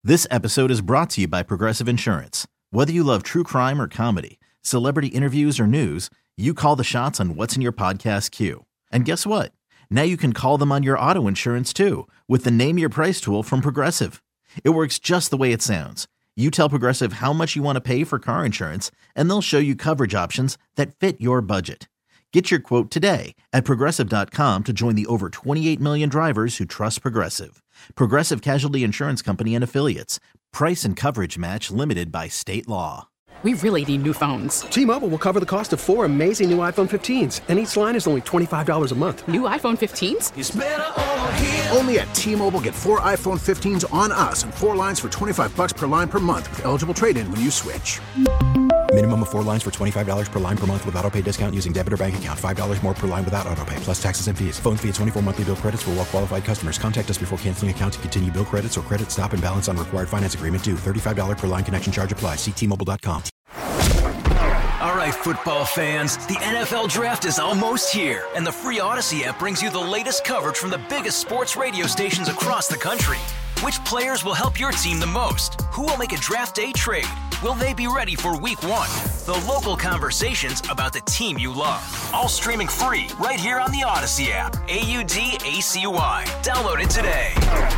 This episode is brought to you by Progressive Insurance. Whether you love true crime or comedy, celebrity interviews or news, you call the shots on what's in your podcast queue. And guess what? Now you can call them on your auto insurance too with the Name Your Price tool from Progressive. It works just the way it sounds. You tell Progressive how much you want to pay for car insurance, and they'll show you coverage options that fit your budget. Get your quote today at Progressive.com to join the over 28 million drivers who trust Progressive. Progressive Casualty Insurance Company and Affiliates. Price and coverage match limited by state law. We really need new phones. T-Mobile will cover the cost of 4 amazing new iPhone 15s, and each line is only $25 a month. New iPhone 15s? It's better over here. Only at T-Mobile, get 4 iPhone 15s on us and 4 lines for $25 per line per month with eligible trade-in when you switch. Minimum of 4 lines for $25 per line per month with autopay discount using debit or bank account. $5 more per line without autopay, plus taxes and fees. Phone fee at 24 monthly bill credits for well-qualified customers. Contact us before canceling account to continue bill credits or credit stop and balance on required finance agreement due. $35 per line connection charge applies. See T-Mobile.com. All right, football fans, the NFL Draft is almost here, and the free Odyssey app brings you the latest coverage from the biggest sports radio stations across the country. Which players will help your team the most? Who will make a draft day trade? Will they be ready for week one? The local conversations about the team you love. All streaming free right here on the Odyssey app. AUDACY. Download it today.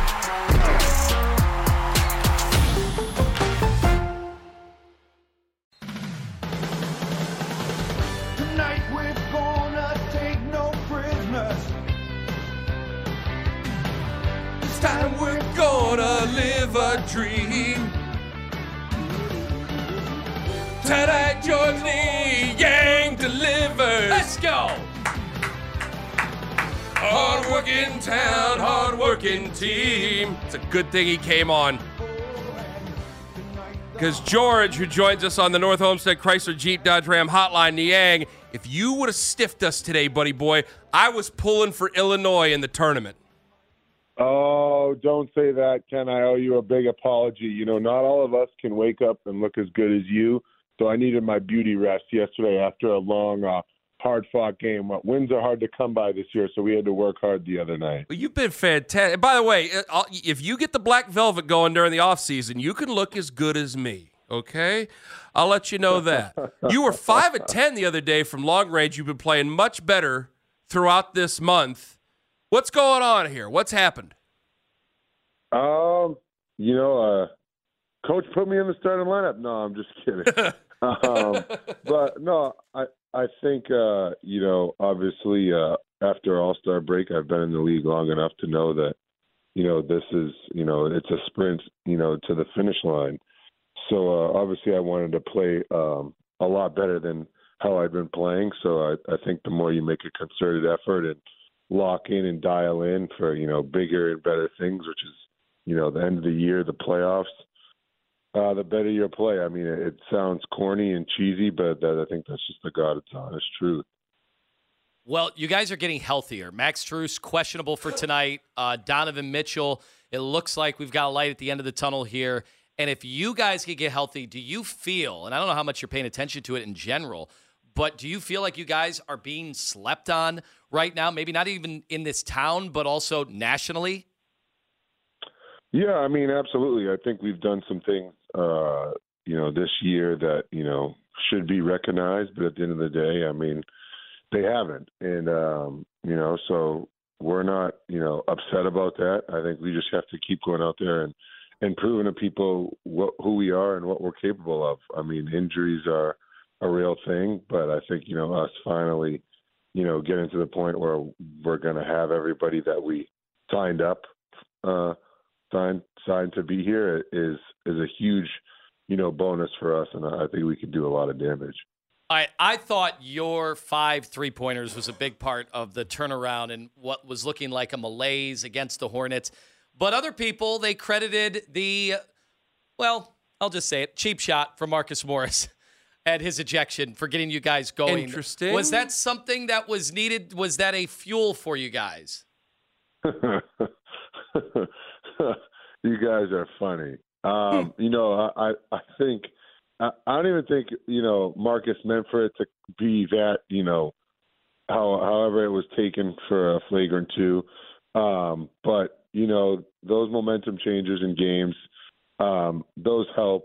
Tonight we're gonna take no prisoners. This time we're gonna live a dream. Tonight Jordan Yang delivers. Let's go! Hard-working town, hard-working team. It's a good thing he came on. Because George, who joins us on the North Homestead Chrysler Jeep Dodge Ram hotline, Niang, if you would have stiffed us today, buddy boy, I was pulling for Illinois in the tournament. Oh, don't say that, Ken. I owe you a big apology. You know, not all of us can wake up and look as good as you, so I needed my beauty rest yesterday after a long, hard-fought game. Wins are hard to come by this year, so we had to work hard the other night. Well, you've been fantastic. By the way, if you get the black velvet going during the offseason, you can look as good as me, okay? I'll let you know that. You were 5 of 10 the other day from long range. You've been playing much better throughout this month. What's going on here? What's happened? Coach put me in the starting lineup. No, I'm just kidding. But no, I think, obviously after All-Star break, I've been in the league long enough to know that, this is, it's a sprint, to the finish line. So obviously I wanted to play a lot better than how I'd been playing. So I think the more you make a concerted effort and lock in and dial in for, bigger and better things, which is, the end of the year, the playoffs, the better your play. I mean, it sounds corny and cheesy, but I think that's just the God's honest truth. Well, you guys are getting healthier. Max Strus, questionable for tonight. Donovan Mitchell, it looks like we've got a light at the end of the tunnel here. And if you guys can get healthy, do you feel, and I don't know how much you're paying attention to it in general, but do you feel like you guys are being slept on right now? Maybe not even in this town, but also nationally? Yeah, I mean, absolutely. I think we've done some things, this year that, should be recognized. But at the end of the day, I mean, they haven't. And, so we're not, upset about that. I think we just have to keep going out there and proving to people who we are and what we're capable of. I mean, injuries are a real thing, but I think, us finally, getting to the point where we're going to have everybody that we signed up, signed to be here is a huge, bonus for us, and I think we could do a lot of damage. I thought your 5 3-pointers was a big part of the turnaround and what was looking like a malaise against the Hornets. But other people, they credited I'll just say it, cheap shot from Marcus Morris at his ejection for getting you guys going. Interesting. Was that something that was needed? Was that a fuel for you guys? You guys are funny. I think I don't even think Marcus meant for it to be that however it was taken for a flagrant 2. But those momentum changers in games, those help.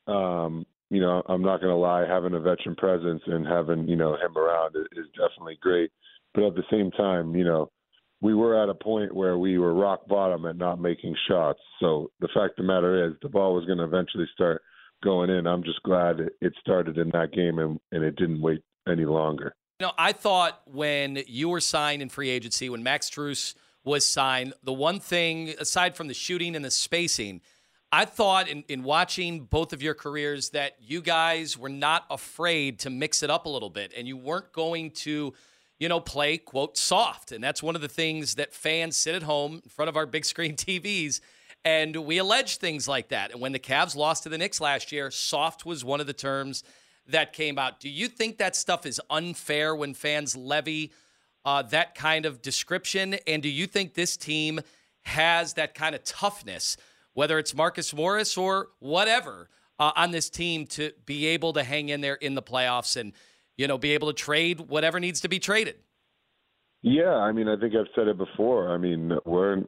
You know, I'm not going to lie, having a veteran presence and having, you know, him around is definitely great. But at the same time, you know, we were at a point where we were rock bottom at not making shots. So the fact of the matter is the ball was going to eventually start going in. I'm just glad it started in that game and it didn't wait any longer. You know, I thought when you were signed in free agency, when Max Strus was signed, the one thing, aside from the shooting and the spacing, I thought in watching both of your careers that you guys were not afraid to mix it up a little bit, and you weren't going to, you know, play, quote, soft. And that's one of the things that fans sit at home in front of our big screen TVs, and we allege things like that. And when the Cavs lost to the Knicks last year, soft was one of the terms that came out. Do you think that stuff is unfair when fans levy that kind of description? And do you think this team has that kind of toughness, whether it's Marcus Morris or whatever, on this team to be able to hang in there in the playoffs and, you know, be able to trade whatever needs to be traded? Yeah, I mean, I think I've said it before. I mean, we're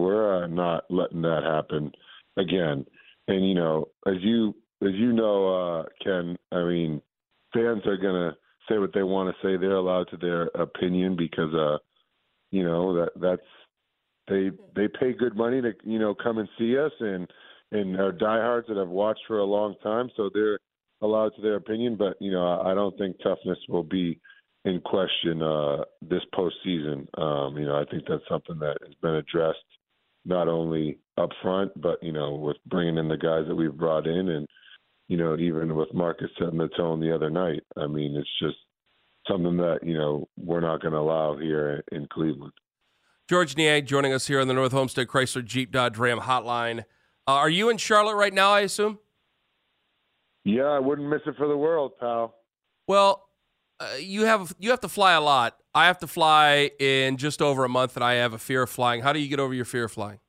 not letting that happen again. And, you know, as you know, Ken, I mean, fans are going to say what they want to say. They're allowed to their opinion because, you know, that's they pay good money to, you know, come and see us and are diehards that have watched for a long time. So they're allowed to their opinion. But, you know, I don't think toughness will be in question this postseason. You know, I think that's something that has been addressed not only up front, but, you know, with bringing in the guys that we've brought in and, you know, even with Marcus setting the tone the other night. I mean, it's just something that, you know, we're not going to allow here in Cleveland. George Niang joining us here on the North Homestead Chrysler Jeep Dodge Ram hotline. Are you in Charlotte right now, I assume? Yeah, I wouldn't miss it for the world, pal. Well, you have to fly a lot. I have to fly in just over a month, and I have a fear of flying. How do you get over your fear of flying?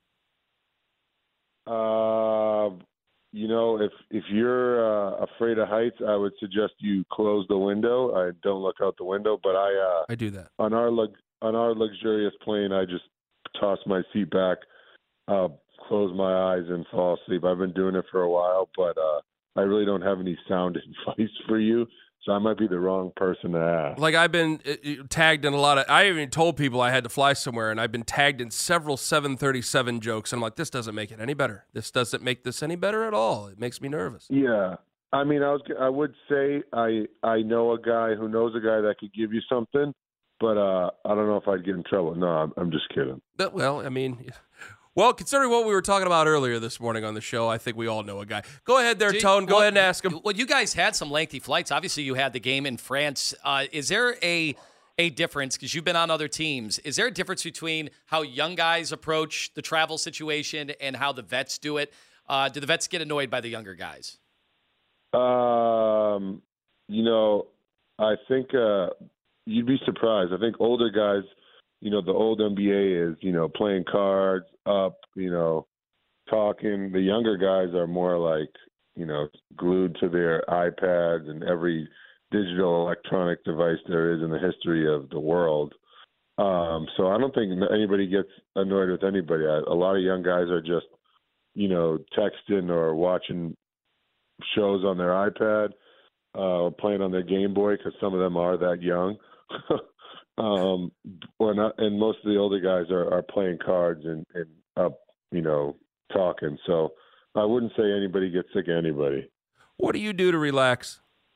You know, if you're afraid of heights, I would suggest you close the window. I don't look out the window, but I do that. On our luxurious plane, I just toss my seat back, close my eyes, and fall asleep. I've been doing it for a while, but I really don't have any sound advice for you. So I might be the wrong person to ask. Like, I've been tagged in a lot of – I even told people I had to fly somewhere, and I've been tagged in several 737 jokes. And I'm like, this doesn't make it any better. This doesn't make this any better at all. It makes me nervous. Yeah. I mean, I would say I know a guy who knows a guy that could give you something, but I don't know if I'd get in trouble. No, I'm just kidding. Well, I mean – well, considering what we were talking about earlier this morning on the show, I think we all know a guy. Go ahead there, Tone. Go ahead and ask him. Well, you guys had some lengthy flights. Obviously, you had the game in France. Is there a difference, because you've been on other teams, is there a difference between how young guys approach the travel situation and how the vets do it? Do the vets get annoyed by the younger guys? You know, I think you'd be surprised. I think older guys, you know, the old NBA is, you know, playing cards up, you know, talking. The younger guys are more like, you know, glued to their iPads and every digital electronic device there is in the history of the world. So I don't think anybody gets annoyed with anybody. A lot of young guys are just, you know, texting or watching shows on their iPad, playing on their Game Boy, because some of them are that young. And most of the older guys are playing cards and up, you know, talking. So I wouldn't say anybody gets sick of anybody. What do you do to relax?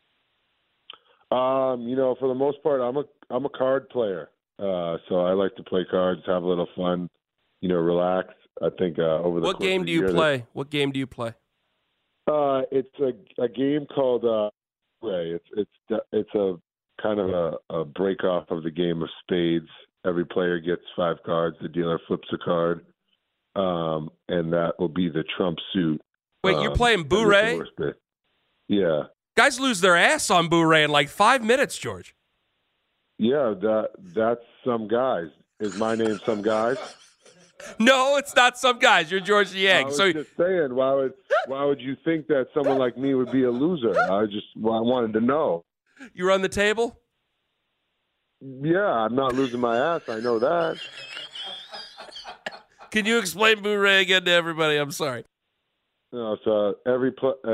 You know, for the most part, I'm a card player. So I like to play cards, have a little fun, you know, relax. I think over the What game do you play? What game do you play? It's a game called Ray. It's a kind of a break off of the game of spades. Every player gets 5 cards. The dealer flips a card, and that will be the trump suit. Wait, you're playing Bourré? Yeah. Guys lose their ass on Bourré in like 5 minutes, George. Yeah, that's Some Guys. Is my name Some Guys? No, it's not Some Guys. You're George Niang. I was just saying, why would you think that someone like me would be a loser? I wanted to know. You run the table? Yeah, I'm not losing my ass. I know that. Can you explain Bourré again to everybody? I'm sorry. No, so every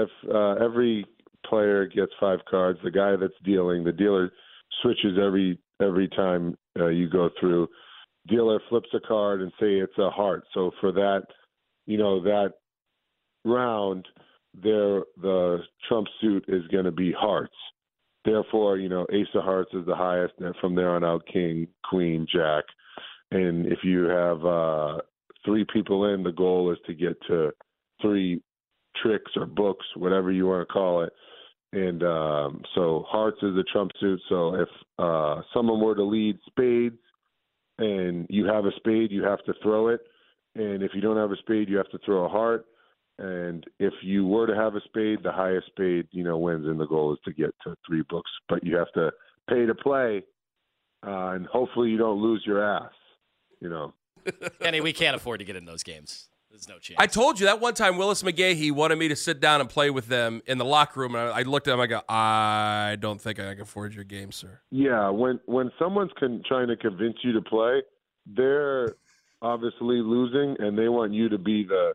player gets 5 cards. The guy that's dealing, the dealer switches every time you go through. Dealer flips a card and say it's a heart. So for that, that round, the trump suit is going to be hearts. Therefore, ace of hearts is the highest, and from there on out, king, queen, jack. And if you have 3 people in, the goal is to get to 3 tricks or books, whatever you want to call it. And so hearts is the trump suit. So if someone were to lead spades and you have a spade, you have to throw it. And if you don't have a spade, you have to throw a heart. And if you were to have a spade, the highest spade, wins. And the goal is to get to 3 books. But you have to pay to play, and hopefully you don't lose your ass, Kenny, we can't afford to get in those games. There's no chance. I told you that one time Willis McGahee wanted me to sit down and play with them in the locker room, and I looked at him. I go, I don't think I can afford your game, sir. Yeah, when someone's trying to convince you to play, they're obviously losing, and they want you to be the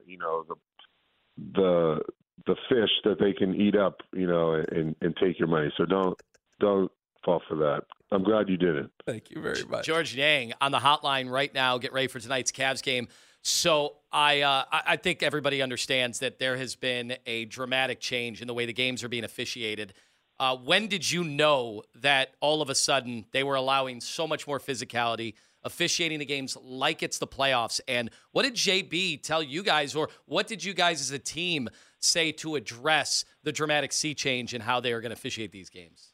fish that they can eat up, and take your money. So don't fall for that. I'm glad you didn't. Thank you very much. George Niang on the hotline right now. Get ready for tonight's Cavs game. So I think everybody understands that there has been a dramatic change in the way the games are being officiated. When did you know that all of a sudden they were allowing so much more physicality, officiating the games like it's the playoffs? And what did JB tell you guys, or what did you guys as a team say to address the dramatic sea change in how they are going to officiate these games?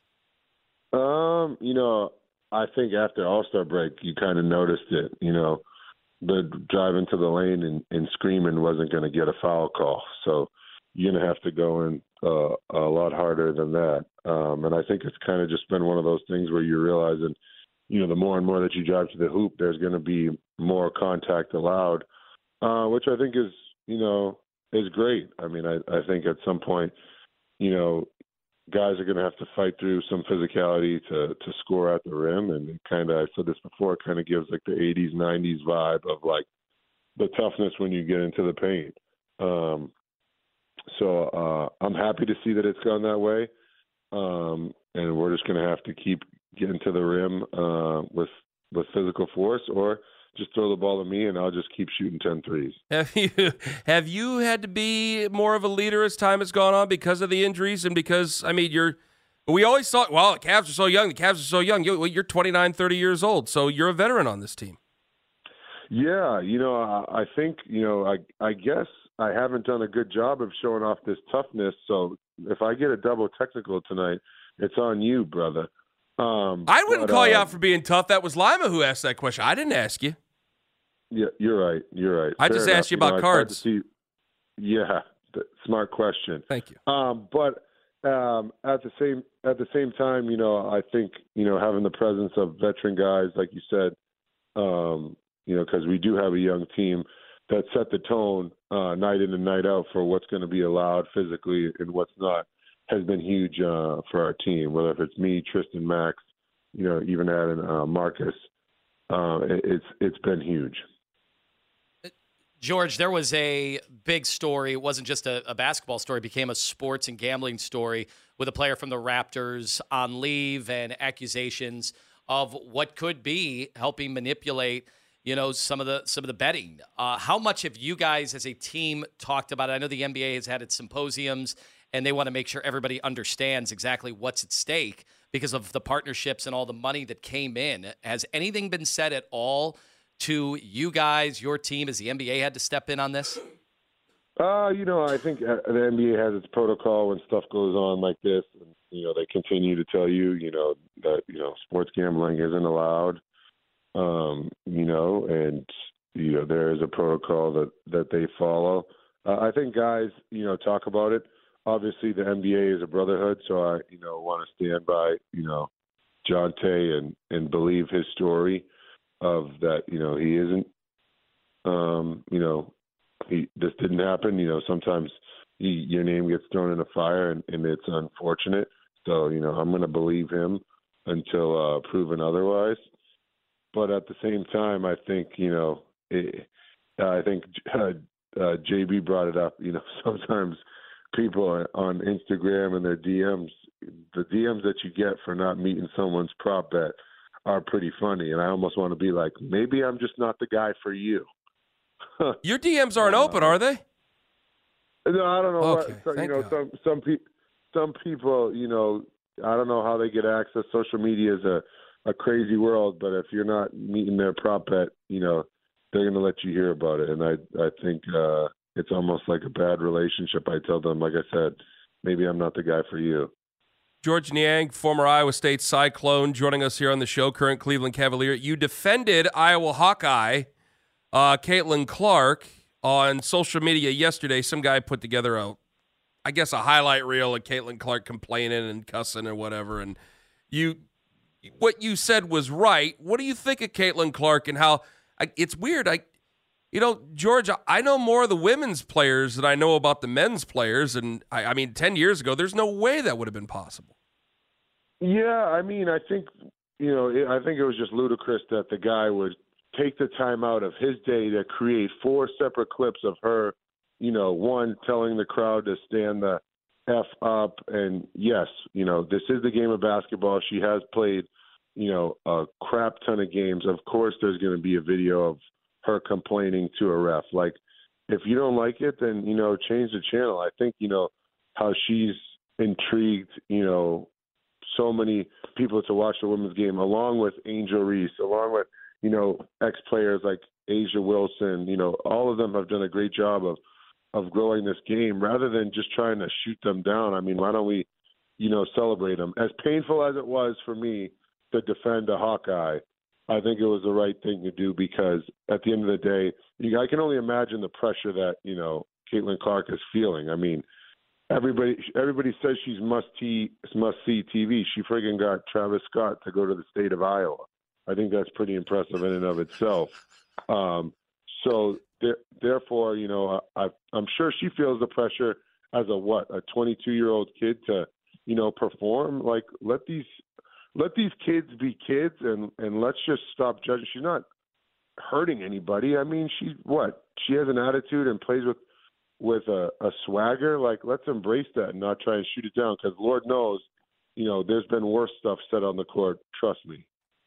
I think after All-Star break, you kind of noticed it, the drive into the lane and screaming wasn't going to get a foul call. So you're going to have to go in a lot harder than that. And I think it's kind of just been one of those things where you're realizing, the more and more that you drive to the hoop, there's going to be more contact allowed, which I think is great. I mean, I think at some point, guys are going to have to fight through some physicality to score at the rim. And it kind of, I said this before, it kind of gives like the 80s, 90s vibe of like the toughness when you get into the paint. So I'm happy to see that it's gone that way. And we're just going to have to keep getting to the rim with physical force, or just throw the ball to me and I'll just keep shooting 10 threes. Have you had to be more of a leader as time has gone on because of the injuries and because, we always thought, well, the Cavs are so young. You're 29, 30 years old, so you're a veteran on this team. Yeah, I think, I guess I haven't done a good job of showing off this toughness, so if I get a double technical tonight, it's on you, brother. I wouldn't call you out for being tough. That was Lima who asked that question. I didn't ask you. Yeah, you're right. I just asked you about cards. Smart question. Thank you. But at the same time, I think having the presence of veteran guys, like you said, because we do have a young team that set the tone night in and night out for what's going to be allowed physically and what's not, has been huge for our team. Whether if it's me, Tristan, Max, even adding Marcus, it's been huge. George, there was a big story. It wasn't just a basketball story. It became a sports and gambling story with a player from the Raptors on leave and accusations of what could be helping manipulate, some of the betting. How much have you guys as a team talked about it? I know the NBA has had its symposiums, and they want to make sure everybody understands exactly what's at stake because of the partnerships and all the money that came in. Has anything been said at all to you guys, your team, as the NBA had to step in on this? I think the NBA has its protocol when stuff goes on like this. And, they continue to tell you, that, sports gambling isn't allowed, and, there is a protocol that they follow. I think guys, talk about it. Obviously, the NBA is a brotherhood, so I, want to stand by, Jonte and believe his story of that. He isn't. This didn't happen. Sometimes your name gets thrown in a fire, and it's unfortunate. So, I'm going to believe him until proven otherwise. But at the same time, I think, JB brought it up. Sometimes people on Instagram and their DMs, the DMs that you get for not meeting someone's prop bet are pretty funny. And I almost want to be like, maybe I'm just not the guy for you. Your DMs aren't open, are they? No, I don't know. Okay, Some people, I don't know how they get access. Social media is a crazy world, but if you're not meeting their prop bet, they're going to let you hear about it. And I think it's almost like a bad relationship. I tell them, like I said, maybe I'm not the guy for you. George Niang, former Iowa State Cyclone, joining us here on the show, current Cleveland Cavalier. You defended Iowa Hawkeye, Caitlin Clark, on social media yesterday. Some guy put together a highlight reel of Caitlin Clark complaining and cussing or whatever. And what you said was right. What do you think of Caitlin Clark and how it's weird? George, I know more of the women's players than I know about the men's players. And I mean, 10 years ago, there's no way that would have been possible. Yeah, I mean, I think it was just ludicrous that the guy would take the time out of his day to create 4 separate clips of her, one telling the crowd to stand the F up. And yes, this is the game of basketball. She has played, a crap ton of games. Of course, there's going to be a video of her complaining to a ref. Like, if you don't like it, then, change the channel. I think, how she's intrigued, so many people to watch the women's game, along with Angel Reese, along with, ex-players like Asia Wilson. All of them have done a great job of growing this game rather than just trying to shoot them down. I mean, why don't we, celebrate them? As painful as it was for me to defend a Hawkeye, I think it was the right thing to do, because at the end of the day, I can only imagine the pressure that, Caitlin Clark is feeling. I mean, everybody says she's must-see TV. She friggin' got Travis Scott to go to the state of Iowa. I think that's pretty impressive in and of itself. Therefore, I'm sure she feels the pressure as a 22-year-old kid to, perform. Like, let these kids be kids, and let's just stop judging. She's not hurting anybody. I mean, she has an attitude and plays with a swagger. Like, let's embrace that and not try and shoot it down, because Lord knows, there's been worse stuff said on the court. Trust me.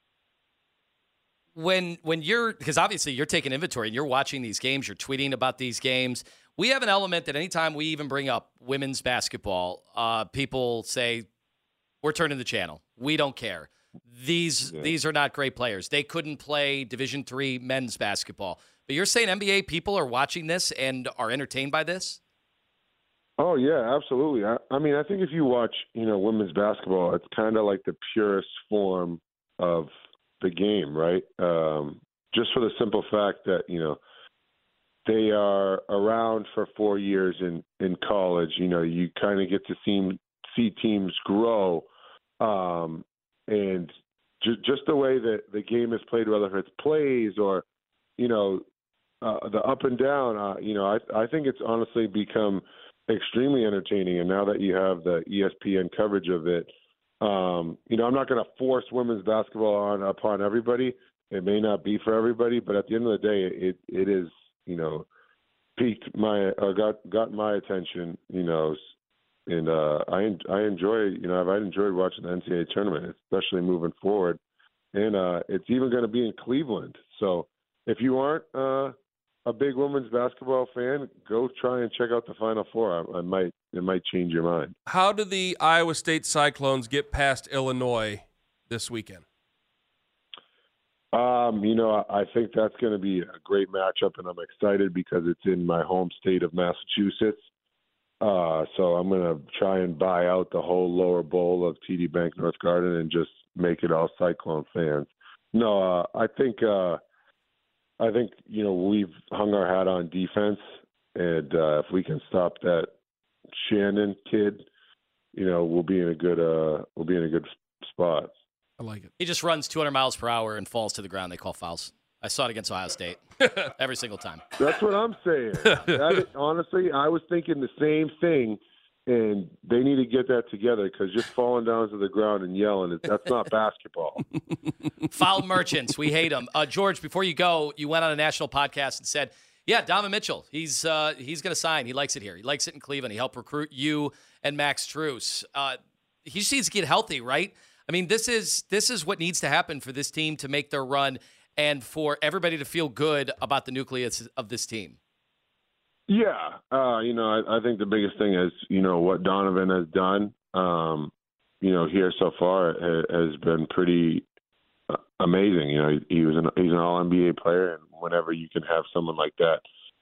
When because obviously you're taking inventory and you're watching these games, you're tweeting about these games. We have an element that anytime we even bring up women's basketball, people say, we're turning the channel. We don't care. These are not great players. They couldn't play Division III men's basketball. But you're saying NBA people are watching this and are entertained by this? Oh, yeah, absolutely. I mean, I think if you watch, women's basketball, it's kind of like the purest form of the game, right? Just for the simple fact that, they are around for 4 years in college. You kind of get to see teams grow. And just the way that the game is played, whether it's plays or, the up and down, I think it's honestly become extremely entertaining. And now that you have the ESPN coverage of it, I'm not going to force women's basketball upon everybody. It may not be for everybody, but at the end of the day, it is, got my attention, and I enjoy, I've enjoyed watching the NCAA tournament, especially moving forward. And it's even going to be in Cleveland. So if you aren't a big women's basketball fan, go try and check out the Final Four. It might change your mind. How do the Iowa State Cyclones get past Illinois this weekend? I think that's going to be a great matchup, and I'm excited because it's in my home state of Massachusetts. So I'm going to try and buy out the whole lower bowl of TD Bank North Garden and just make it all Cyclone fans. No, I think we've hung our hat on defense, and if we can stop that Shannon kid, we'll be in a good spot. I like it. He just runs 200 miles per hour and falls to the ground. They call fouls. I saw it against Ohio State every single time. That's what I'm saying. Honestly, I was thinking the same thing, and they need to get that together, because just falling down to the ground and yelling, that's not basketball. Foul merchants. We hate them. George, before you go, you went on a national podcast and said, Yeah, Donovan Mitchell. He's going to sign. He likes it here. He likes it in Cleveland. He helped recruit you and Max Strus. He just needs to get healthy, right? I mean, this is what needs to happen for this team to make their run and for everybody to feel good about the nucleus of this team. Yeah, I think the biggest thing is, what Donovan has done, here so far has been pretty amazing. He's an All-NBA player, and whenever you can have someone like that,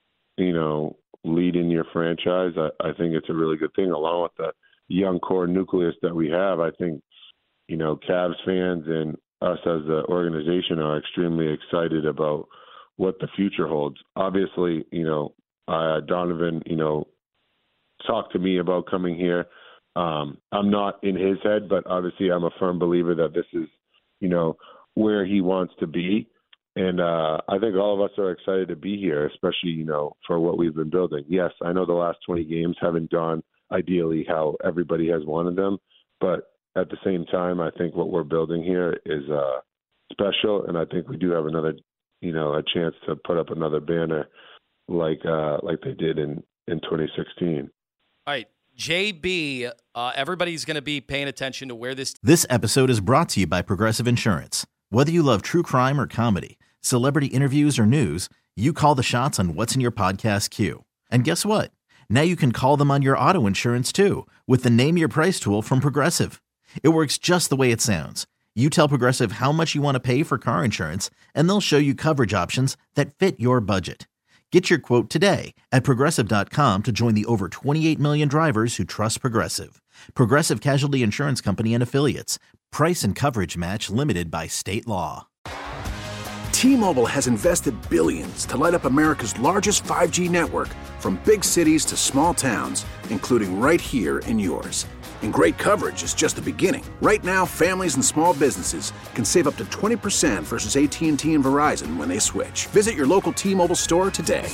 lead in your franchise, I think it's a really good thing. Along with the young core nucleus that we have, I think, Cavs fans and us as an organization are extremely excited about what the future holds. Obviously, Donovan, talked to me about coming here. I'm not in his head, but obviously I'm a firm believer that this is, where he wants to be. And I think all of us are excited to be here, especially, for what we've been building. Yes, I know the last 20 games haven't gone ideally how everybody has wanted them, but at the same time, I think what we're building here is special, and I think we do have another, a chance to put up another banner like they did in 2016. All right, JB, everybody's going to be paying attention to where this. This episode is brought to you by Progressive Insurance. Whether you love true crime or comedy, celebrity interviews or news, you call the shots on what's in your podcast queue. And guess what? Now you can call them on your auto insurance too with the Name Your Price tool from Progressive. It works just the way it sounds. You tell Progressive how much you want to pay for car insurance, and they'll show you coverage options that fit your budget. Get your quote today at Progressive.com to join the over 28 million drivers who trust Progressive. Progressive Casualty Insurance Company and Affiliates. Price and coverage match limited by state law. T-Mobile has invested billions to light up America's largest 5G network, from big cities to small towns, including right here in yours. And great coverage is just the beginning. Right now, families and small businesses can save up to 20% versus AT&T and Verizon when they switch. Visit your local T-Mobile store today.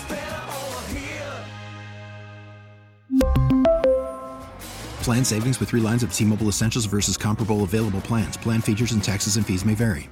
Plan savings with 3 lines of T-Mobile Essentials versus comparable available plans. Plan features and taxes and fees may vary.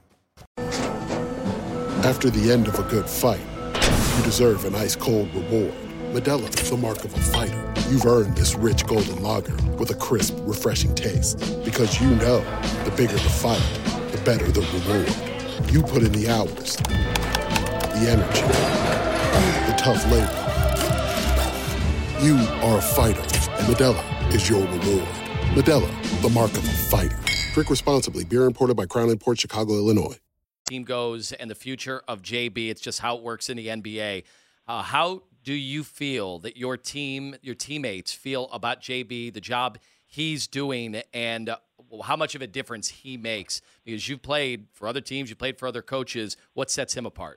After the end of a good fight, you deserve an ice-cold reward. Modelo, the mark of a fighter. You've earned this rich golden lager with a crisp, refreshing taste. Because you know, the bigger the fight, the better the reward. You put in the hours, the energy, the tough labor. You are a fighter, and Modelo is your reward. Modelo, the mark of a fighter. Drink responsibly. Beer imported by Crown Imports, Chicago, Illinois. Team goes and the future of JB. It's just how it works in the NBA. How do you feel that your team, your teammates feel about JB, the job he's doing, and how much of a difference he makes? Because you've played for other teams, you played for other coaches. What sets him apart?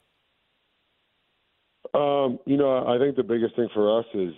I think the biggest thing for us is,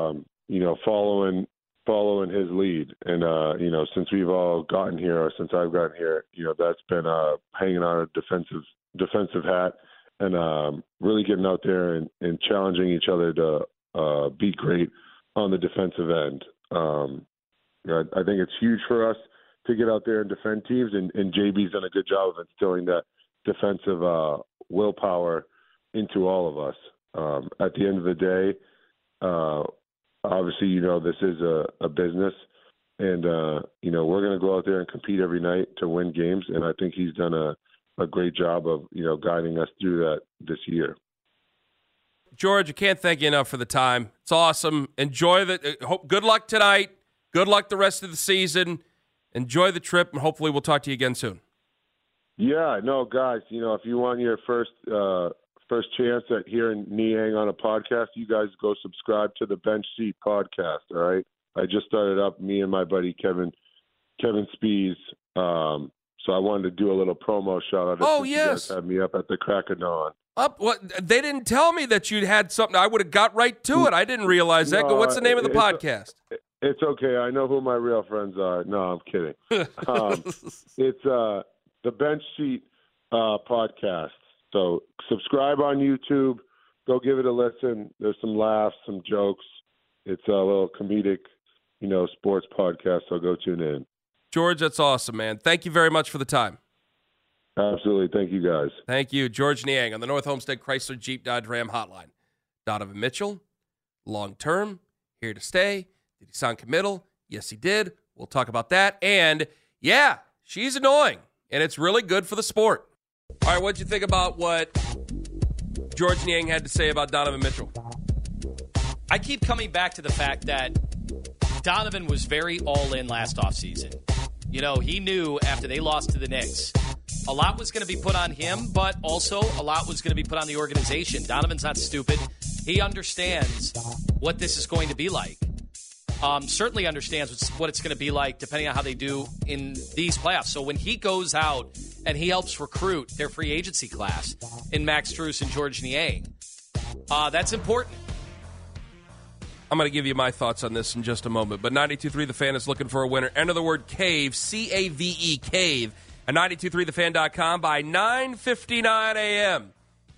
following his lead. And, since we've all gotten here, or since I've gotten here, that's been hanging on a defensive hat and really getting out there and challenging each other to be great on the defensive end. I think it's huge for us to get out there and defend teams, and JB's done a good job of instilling that defensive willpower into all of us. At the end of the day, obviously, this is a business, and, we're going to go out there and compete every night to win games, and I think he's done a great job of, guiding us through that this year. George, I can't thank you enough for the time. It's awesome. Enjoy good luck tonight. Good luck the rest of the season. Enjoy the trip, and hopefully we'll talk to you again soon. Yeah, no, guys, if you want your first chance at hearing Niang on a podcast, you guys go subscribe to the Bench Seat podcast, all right? I just started up, me and my buddy Kevin Spees. So I wanted to do a little promo shout out. Oh, yes. You guys had me up at the crack of dawn. They didn't tell me that you'd had something. I would have got right to it. I didn't realize that. What's the name of the podcast? It's okay. I know who my real friends are. No, I'm kidding. It's the Bench Seat podcast. So subscribe on YouTube. Go give it a listen. There's some laughs, some jokes. It's a little comedic, sports podcast. So go tune in. George, that's awesome, man. Thank you very much for the time. Absolutely. Thank you, guys. Thank you. George Niang on the North Homestead Chrysler Jeep Dodge Ram Hotline. Donovan Mitchell, long-term, here to stay. Did he sign committal? Yes, he did. We'll talk about that. And, yeah, she's annoying, and it's really good for the sport. All right, what'd you think about what George Niang had to say about Donovan Mitchell? I keep coming back to the fact that Donovan was very all-in last offseason. You know, he knew after they lost to the Knicks, a lot was going to be put on him, but also a lot was going to be put on the organization. Donovan's not stupid. He understands what this is going to be like. Certainly understands what it's going to be like depending on how they do in these playoffs. So when he goes out and he helps recruit their free agency class in Max Strus and George Niang, that's important. I'm going to give you my thoughts on this in just a moment. But 92.3 The Fan is looking for a winner. Enter the word CAVE, C-A-V-E, CAVE, at 923thefan.com by 9:59 a.m.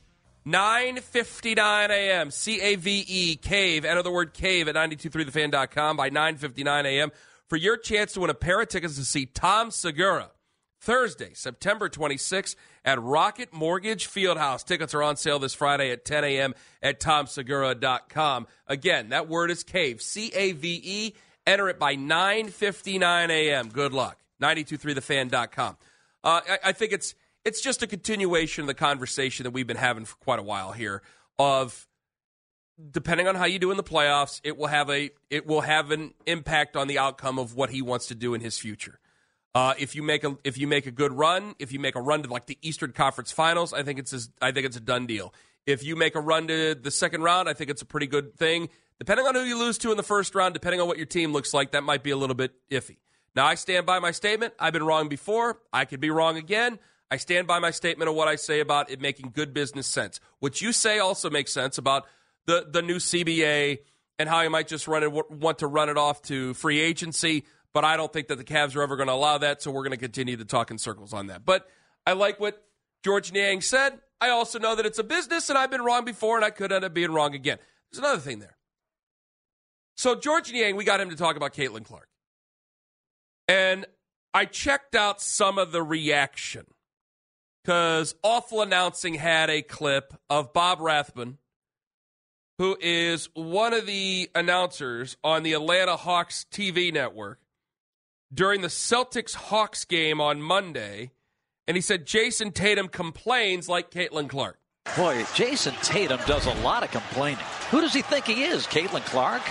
9:59 a.m. C-A-V-E, CAVE. Enter the word CAVE at 923thefan.com by 9:59 a.m. for your chance to win a pair of tickets to see Tom Segura Thursday, September 26th at Rocket Mortgage Fieldhouse. Tickets are on sale this Friday at 10 a.m. at tomsegura.com. Again, that word is CAVE, C-A-V-E. Enter it by 9:59 a.m. Good luck. 923thefan.com. I think it's just a continuation of the conversation that we've been having for quite a while here of depending on how you do in the playoffs, it will have an impact on the outcome of what he wants to do in his future. If you make a good run, if you make a run to like the Eastern Conference Finals, I think it's a done deal. If you make a run to the second round, I think it's a pretty good thing. Depending on who you lose to in the first round, depending on what your team looks like, that might be a little bit iffy. Now, I stand by my statement. I've been wrong before. I could be wrong again. I stand by my statement of what I say about it making good business sense. What you say also makes sense about the new CBA and how you might just want to run it off to free agency, but I don't think that the Cavs are ever going to allow that, so we're going to continue to talk in circles on that. But I like what George Niang said. I also know that it's a business, and I've been wrong before, and I could end up being wrong again. There's another thing there. So George Niang, we got him to talk about Caitlin Clark. And I checked out some of the reaction because Awful Announcing had a clip of Bob Rathbun, who is one of the announcers on the Atlanta Hawks TV network, during the Celtics-Hawks game on Monday, and he said Jason Tatum complains like Caitlin Clark. Boy, Jason Tatum does a lot of complaining. Who does he think he is, Caitlin Clark?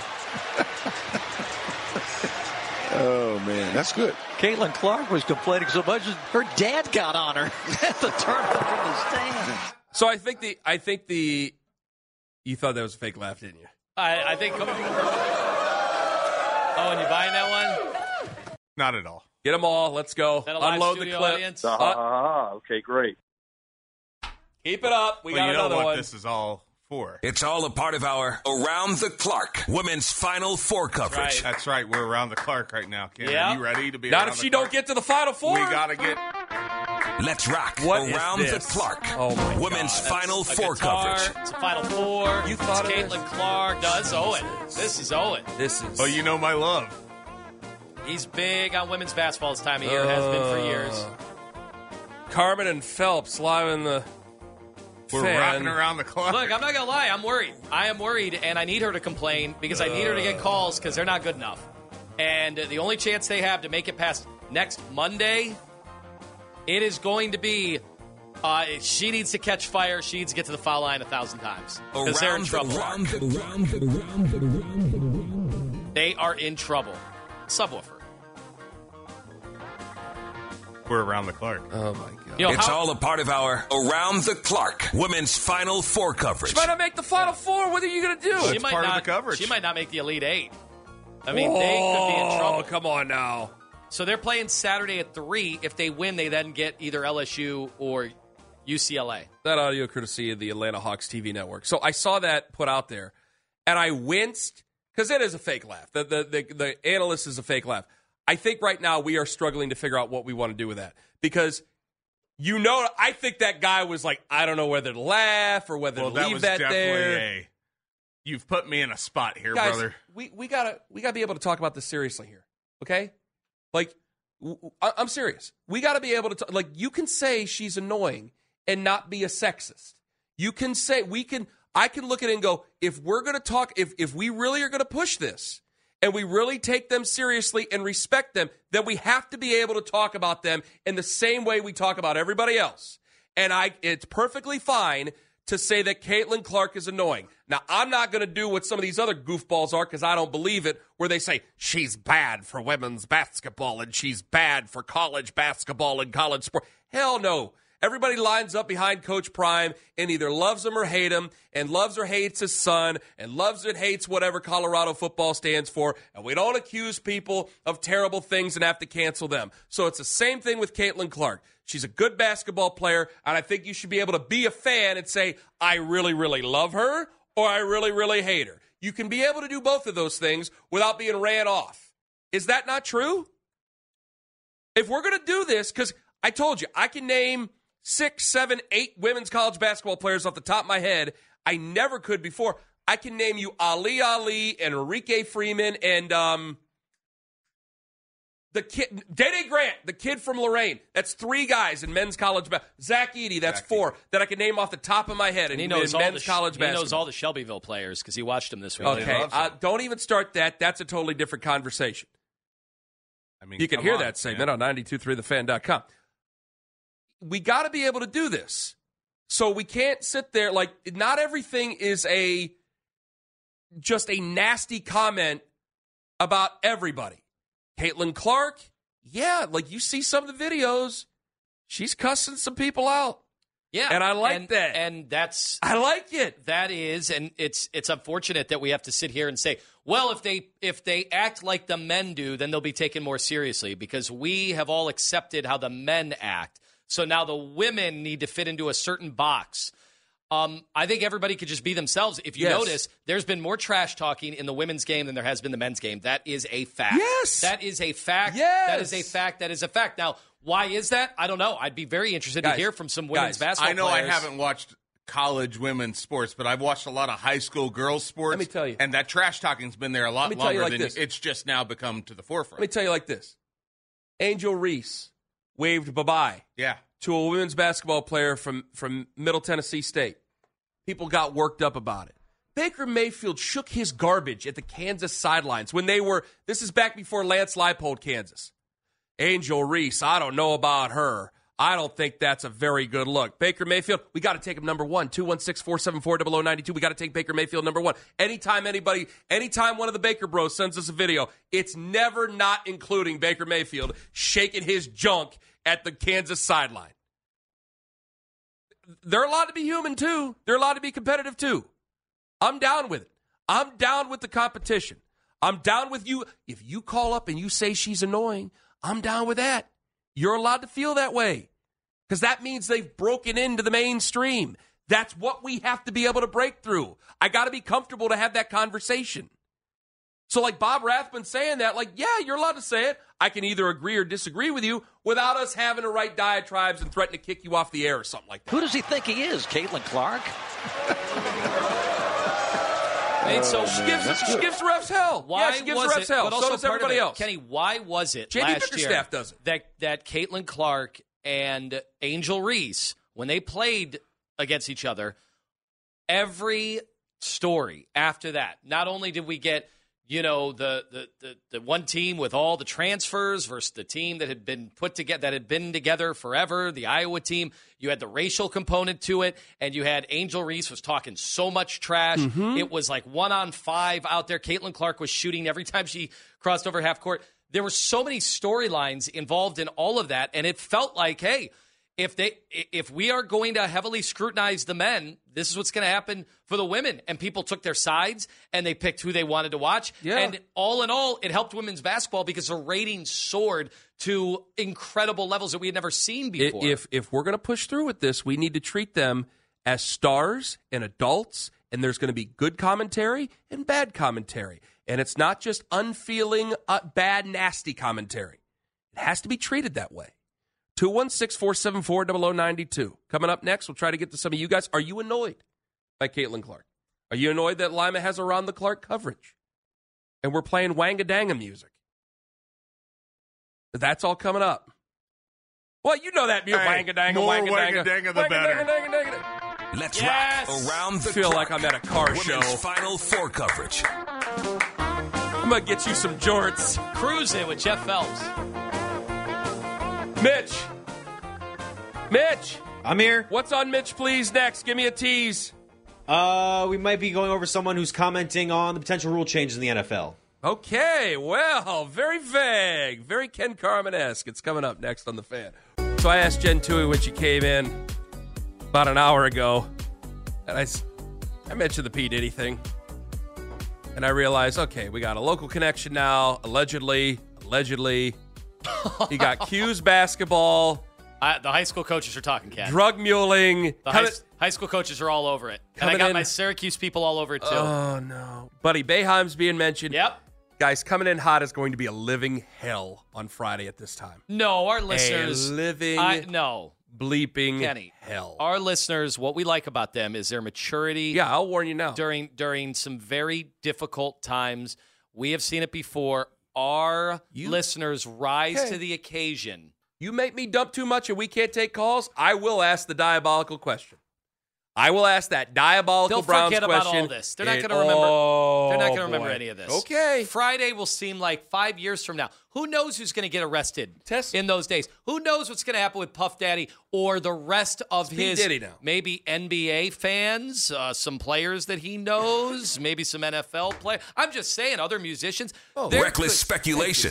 Oh, man, that's good. Caitlin Clark was complaining so much her dad got on her at the tournament from the stand. So I think the you thought that was a fake laugh, didn't you? I think. Oh, and you buying that one? Not at all. Get them all. Let's go. Unload the clip. Audience? Okay, great. Keep it up. We got another one. What this is all for. It's all a part of our Around the Clark Women's Final Four coverage. That's right. We're around the Clark right now. Ken, yeah. Are you ready to be Not around if she don't get to the Final Four. We got to get... Let's rock What Around is the this? Clark Oh my Women's God. Final It's a Four guitar, coverage. It's a Final Four. You thought it's of Caitlin this? Clark. No, it's Owen. This is Owen. This is. Oh, you know my love. He's big on women's basketball this time of year. Has been for years. Carmen and Phelps live in the. We're fan. rocking around the clock. Look, I'm not going to lie. I'm worried. I am worried, and I need her to complain because I need her to get calls because they're not good enough. And the only chance they have to make it past next Monday, it is going to be she needs to catch fire. She needs to get to the foul line 1,000 times because they're in trouble. They are in trouble. Subwoofer. We're around the Clark. Oh, my God. You know, It's all a part of our Around the Clark Women's Final Four coverage. She might not make the Final Four. What are you going to do? It's part of the coverage. She might not make the Elite Eight. I mean, they could be in trouble. Come on now. So they're playing Saturday at 3. If they win, they then get either LSU or UCLA. That audio courtesy of the Atlanta Hawks TV network. So I saw that put out there, and I winced because it is a fake laugh. The analyst is a fake laugh. I think right now we are struggling to figure out what we want to do with that because, I think that guy was like, I don't know whether to laugh or whether to leave that there. You've put me in a spot here, Guys, brother. We gotta be able to talk about this seriously here, okay? Like, I'm serious. We got to be able to you can say she's annoying and not be a sexist. You can say I can look at it and go, if we're going to talk, if we really are going to push this and we really take them seriously and respect them, then we have to be able to talk about them in the same way we talk about everybody else. And it's perfectly fine to say that Caitlin Clark is annoying. Now, I'm not going to do what some of these other goofballs are because I don't believe it, where they say she's bad for women's basketball and she's bad for college basketball and college sport. Hell no. Everybody lines up behind Coach Prime and either loves him or hate him, and loves or hates his son, and loves and hates whatever Colorado football stands for, and we don't accuse people of terrible things and have to cancel them. So it's the same thing with Caitlin Clark. She's a good basketball player, and I think you should be able to be a fan and say, I really, really love her, or I really, really hate her. You can be able to do both of those things without being ran off. Is that not true? If we're going to do this, because I told you, I can name 6, 7, 8 women's college basketball players off the top of my head. I never could before. I can name you Ali and Enrique Freeman and the kid, Dede Grant, the kid from Lorraine. That's 3 guys in men's college basketball. Zach Edey, that's 4 that I can name off the top of my head in men's college basketball. He knows all the Shelbyville players because he watched them this week. Okay, don't even start that. That's a totally different conversation. I mean, you can hear that segment on 92.3thefan.com. We got to be able to do this. So we can't sit there like not everything is just a nasty comment about everybody. Caitlin Clark, yeah, like you see some of the videos, she's cussing some people out. Yeah. And I like that. And I like it. That is, and it's unfortunate that we have to sit here and say, well, if they act like the men do, then they'll be taken more seriously because we have all accepted how the men act. So now the women need to fit into a certain box. I think everybody could just be themselves. If you notice, there's been more trash talking in the women's game than there has been the men's game. That is a fact. Yes. That is a fact. Yes. That is a fact. That is a fact. Now, why is that? I don't know. I'd be very interested to hear from some women's basketball players. I know I haven't watched college women's sports, but I've watched a lot of high school girls sports. Let me tell you. And that trash talking's been there a lot longer than it's just now become to the forefront. Let me tell you like this. Angel Reese waved bye-bye. Yeah. To a women's basketball player from Middle Tennessee State. People got worked up about it. Baker Mayfield shook his garbage at the Kansas sidelines when this is back before Lance Leipold, Kansas. Angel Reese, I don't know about her. I don't think that's a very good look. Baker Mayfield, we got to take him number 1. 216-474-0092. We got to take Baker Mayfield number 1. Anytime one of the Baker bros sends us a video, it's never not including Baker Mayfield shaking his junk at the Kansas sideline. They're allowed to be human, too. They're allowed to be competitive, too. I'm down with it. I'm down with the competition. I'm down with you. If you call up and you say she's annoying, I'm down with that. You're allowed to feel that way because that means they've broken into the mainstream. That's what we have to be able to break through. I got to be comfortable to have that conversation. So like Bob Rathbun saying that, like, yeah, you're allowed to say it. I can either agree or disagree with you without us having to write diatribes and threaten to kick you off the air or something like that. Who does he think he is, Caitlin Clark? So she gives the refs hell. Why she gives the refs hell. So does everybody else. Kenny, why was it JD last year Bickerstaff does it. that Caitlin Clark and Angel Reese, when they played against each other, every story after that, not only did we get the one team with all the transfers versus the team that had been put together, that had been together forever, the Iowa team. You had the racial component to it, and you had Angel Reese was talking so much trash. Mm-hmm. It was like 1-on-5 out there. Caitlin Clark was shooting every time she crossed over half court. There were so many storylines involved in all of that, and it felt like, hey, if we are going to heavily scrutinize the men, this is what's going to happen for the women. And people took their sides and they picked who they wanted to watch. Yeah. And all in all, it helped women's basketball because the ratings soared to incredible levels that we had never seen before. If we're going to push through with this, we need to treat them as stars and adults, and there's going to be good commentary and bad commentary. And it's not just unfeeling, bad, nasty commentary. It has to be treated that way. 216-474-0092. Coming up next, we'll try to get to some of you guys. Are you annoyed by Caitlin Clark? Are you annoyed that Lima has Around the Clark coverage? And we're playing Wanga-Danga music. That's all coming up. Well, you know that music. Hey, Wanga-Danga, more Wanga-Danga. Wanga-Danga, the better. Wanga-Danga. Let's Yes! rock around the Feel clock. like I'm at a car Women's show. Final Four coverage. I'm going to get you some jorts. Cruising with Jeff Phelps. Mitch. I'm here. What's on Mitch, please, next? Give me a tease. We might be going over someone who's commenting on the potential rule changes in the NFL. Okay, well, very vague. Very Ken Carman-esque. It's coming up next on The Fan. So I asked Jen Tui when she came in about an hour ago, and I mentioned the P. Diddy thing. And I realized, okay, we got a local connection now, allegedly. You got Q's basketball. The high school coaches are talking, Ken. Drug muling. The high school coaches are all over it. And I got my Syracuse people all over it, too. Oh, no. Buddy Boeheim's being mentioned. Yep. Guys, coming in hot is going to be a living hell on Friday at this time. No, our listeners. A living bleeping Kenny, hell. Our listeners, what we like about them is their maturity. Yeah, I'll warn you now. During some very difficult times. We have seen it before. Our listeners rise to the occasion. You make me dump too much and we can't take calls, I will ask the diabolical question. I will ask that diabolical Browns question. They'll forget about all this. They're not going to remember. They're not going to remember any of this. Okay. Friday will seem like 5 years from now. Who knows who's going to get arrested in those days? Who knows what's going to happen with Puff Daddy or the rest of his maybe NBA fans, some players that he knows, maybe some NFL players. I'm just saying, other musicians. Reckless speculation.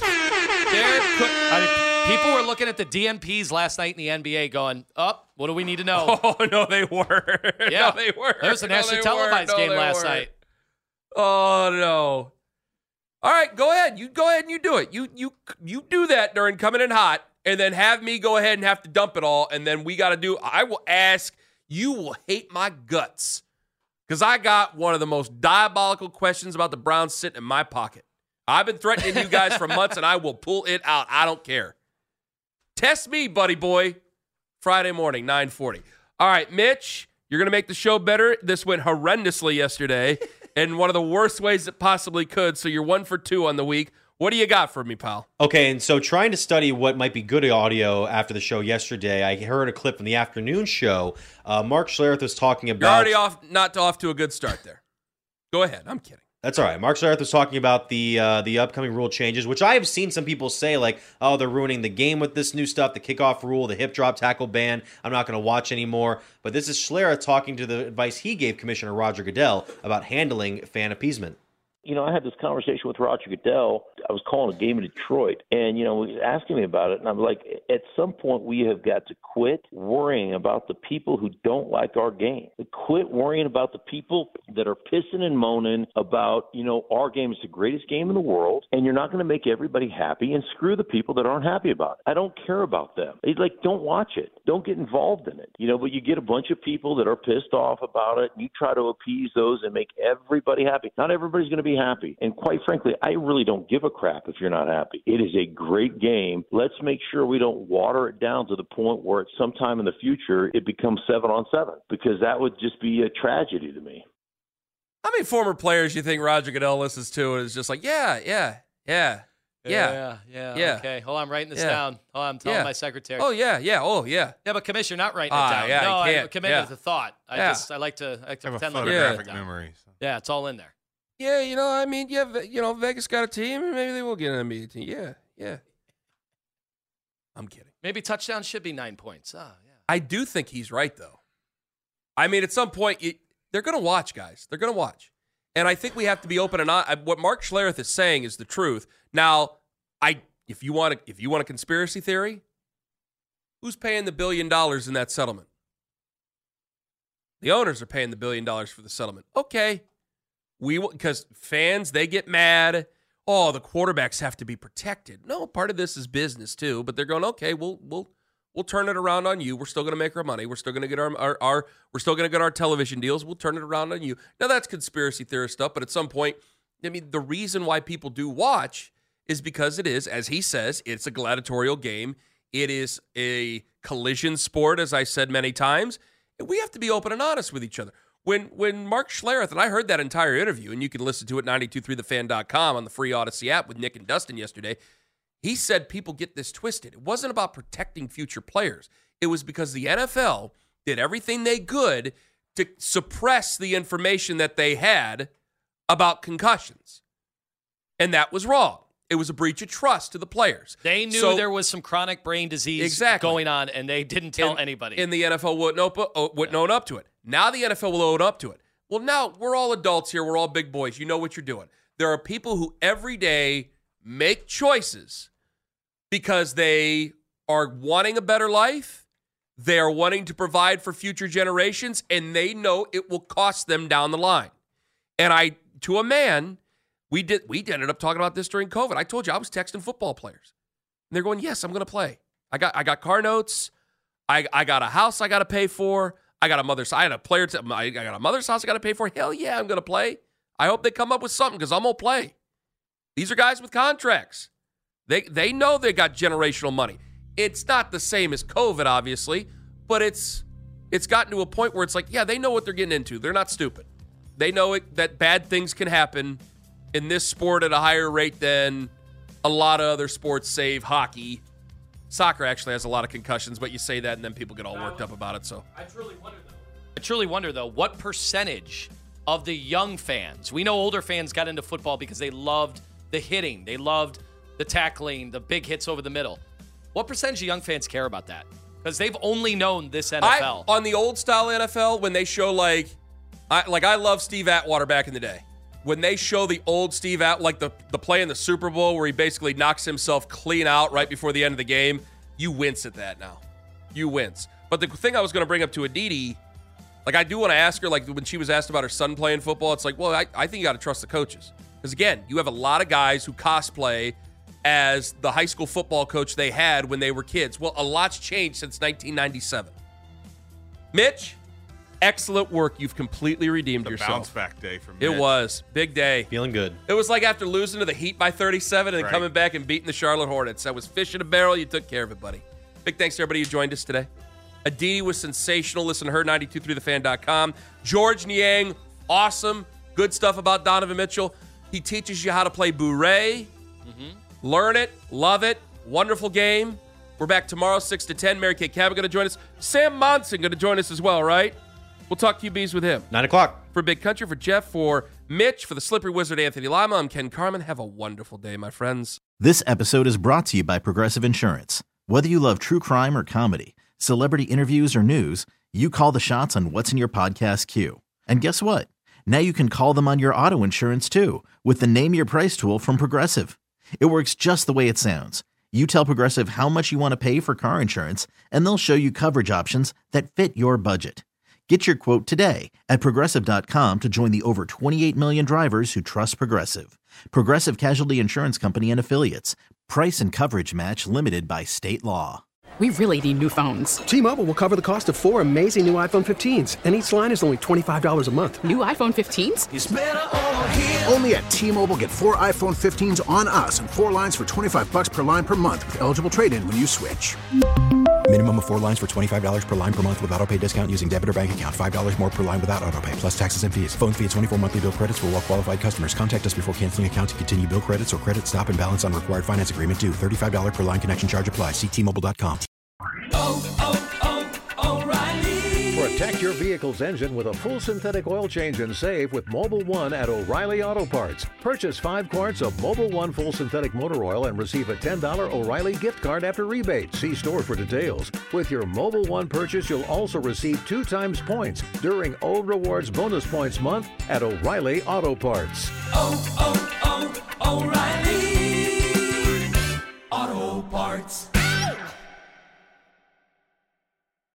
People were looking at the DNPs last night in the NBA going, what do we need to know? Oh, no, they were. Yeah. No, they were. There was a nationally televised game last night. Oh, no. All right, go ahead. You go ahead and you do it. You do that during coming in hot, and then have me go ahead and have to dump it all, and then I will ask, you will hate my guts, because I got one of the most diabolical questions about the Browns sitting in my pocket. I've been threatening you guys for months, and I will pull it out. I don't care. Test me, buddy boy. Friday morning, 9:40. All right, Mitch, you're going to make the show better. This went horrendously yesterday in one of the worst ways it possibly could, so you're 1 for 2 on the week. What do you got for me, pal? Okay, and so trying to study what might be good audio after the show yesterday, I heard a clip from the afternoon show. Mark Schlereth was talking about... You're already not off to a good start there. Go ahead. I'm kidding. That's all right. Mark Schlereth was talking about the upcoming rule changes, which I have seen some people say, like, oh, they're ruining the game with this new stuff, the kickoff rule, the hip drop tackle ban. I'm not going to watch anymore. But this is Schlereth talking to the advice he gave Commissioner Roger Goodell about handling fan appeasement. You know, I had this conversation with Roger Goodell. I was calling a game in Detroit, and, he was asking me about it. And I'm like, at some point, we have got to quit worrying about the people who don't like our game. Quit worrying about the people that are pissing and moaning about, our game is the greatest game in the world, and you're not going to make everybody happy, and screw the people that aren't happy about it. I don't care about them. Don't watch it. Don't get involved in it. But you get a bunch of people that are pissed off about it, and you try to appease those and make everybody happy. Not everybody's going to be happy. And quite frankly, I really don't give a crap if you're not happy. It is a great game. Let's make sure we don't water it down to the point where at some time in the future it becomes 7-on-7, because that would just be a tragedy to me. How many former players you think Roger Goodell listens to and is just like, yeah. Okay, hold on, I'm writing this down. Hold on, I'm telling my secretary. Oh, yeah. Yeah, but Commissioner, not writing it down. Yeah, no, I'm committed to thought. I like to pretend like photographic memory. So. Yeah, it's all in there. Yeah, Vegas got a team, and maybe they will get an NBA team. Yeah. I'm kidding. Maybe touchdown should be 9 points. Oh, yeah. I do think he's right, though. I mean, at some point, they're going to watch, guys. They're going to watch. And I think we have to be open and honest. What Mark Schlereth is saying is the truth. Now, if you want a conspiracy theory, who's paying the $1 billion in that settlement? The owners are paying the $1 billion for the settlement. Okay. Because fans, they get mad. Oh, the quarterbacks have to be protected. No, part of this is business too. But they're going, okay, we'll turn it around on you. We're still going to make our money. We're still going to get we're still going to get our television deals. We'll turn it around on you. Now that's conspiracy theorist stuff. But at some point, I mean, the reason why people do watch is because it is, as he says, it's a gladiatorial game. It is a collision sport, as I said many times. And we have to be open and honest with each other. When Mark Schlereth, and I heard that entire interview, and you can listen to it at 923thefan.com on the free Odyssey app with Nick and Dustin yesterday, he said people get this twisted. It wasn't about protecting future players. It was because the NFL did everything they could to suppress the information that they had about concussions. And that was wrong. It was a breach of trust to the players. They knew there was some chronic brain disease going on, and they didn't tell anybody. And the NFL wouldn't own up to it. Now the NFL will own up to it. Well, now we're all adults here. We're all big boys. You know what you're doing. There are people who every day make choices because they are wanting a better life. They are wanting to provide for future generations, and they know it will cost them down the line. And to a man, we ended up talking about this during COVID. I told you I was texting football players. And they're going, yes, I'm going to play. I got car notes. I got a house I got to pay for. I got a mother's. I got a mother's house I got to pay for. Hell yeah, I'm going to play. I hope they come up with something because I'm going to play. These are guys with contracts. They know they got generational money. It's not the same as COVID, obviously, but it's gotten to a point where it's like, yeah, they know what they're getting into. They're not stupid. They know that bad things can happen in this sport at a higher rate than a lot of other sports, save hockey. Soccer actually has a lot of concussions, but you say that and then people get all worked up about it. So I truly wonder, though, what percentage of the young fans, we know older fans got into football because they loved the hitting, they loved the tackling, the big hits over the middle. What percentage of young fans care about that? Because they've only known this NFL. On the old style NFL, when they show I love Steve Atwater back in the day. When they show the old Steve like the play in the Super Bowl where he basically knocks himself clean out right before the end of the game, you wince at that now. You wince. But the thing I was going to bring up to Aditi, I do want to ask her, when she was asked about her son playing football, it's like, well, I think you got to trust the coaches. Because, again, you have a lot of guys who cosplay as the high school football coach they had when they were kids. Well, a lot's changed since 1997. Mitch, excellent work. You've completely redeemed yourself. Bounce back day for Mitch. It was. Big day. Feeling good. It was like after losing to the Heat by 37 and coming back and beating the Charlotte Hornets. That was fish in a barrel. You took care of it, buddy. Big thanks to everybody who joined us today. Aditi was sensational. Listen to her, 923thefan.com. George Niang, awesome. Good stuff about Donovan Mitchell. He teaches you how to play Bouret. Learn it. Love it. Wonderful game. We're back tomorrow, 6 to 10. Mary Kay Cabot going to join us. Sam Monson going to join us as well, right? We'll talk QBs with him. 9 o'clock. For Big Country, for Jeff, for Mitch, for the Slippery Wizard, Anthony Lima, I'm Ken Carman. Have a wonderful day, my friends. This episode is brought to you by Progressive Insurance. Whether you love true crime or comedy, celebrity interviews or news, you call the shots on what's in your podcast queue. And guess what? Now you can call them on your auto insurance too with the Name Your Price tool from Progressive. It works just the way it sounds. You tell Progressive how much you want to pay for car insurance, and they'll show you coverage options that fit your budget. Get your quote today at Progressive.com to join the over 28 million drivers who trust Progressive. Progressive Casualty Insurance Company and Affiliates. Price and coverage match limited by state law. We really need new phones. T-Mobile will cover the cost of 4 amazing new iPhone 15s, and each line is only $25 a month. New iPhone 15s? It's better over here. Only at T-Mobile, get 4 iPhone 15s on us and 4 lines for $25 per line per month with eligible trade-in when you switch. Minimum of 4 lines for $25 per line per month with autopay discount using debit or bank account. $5 more per line without autopay, plus taxes and fees. Phone fee at 24 monthly bill credits for well-qualified customers. Contact us before canceling account to continue bill credits or credit stop and balance on required finance agreement due. $35 per line connection charge applies. See T-Mobile.com. O'Reilly. Protect your vehicle's engine with a full synthetic oil change and save with Mobil 1 at O'Reilly Auto Parts. Purchase 5 quarts of Mobil 1 full synthetic motor oil and receive a $10 O'Reilly gift card after rebate. See store for details. With your Mobil 1 purchase, you'll also receive 2 times points during O Rewards Bonus Points Month at O'Reilly Auto Parts. O'Reilly Auto Parts.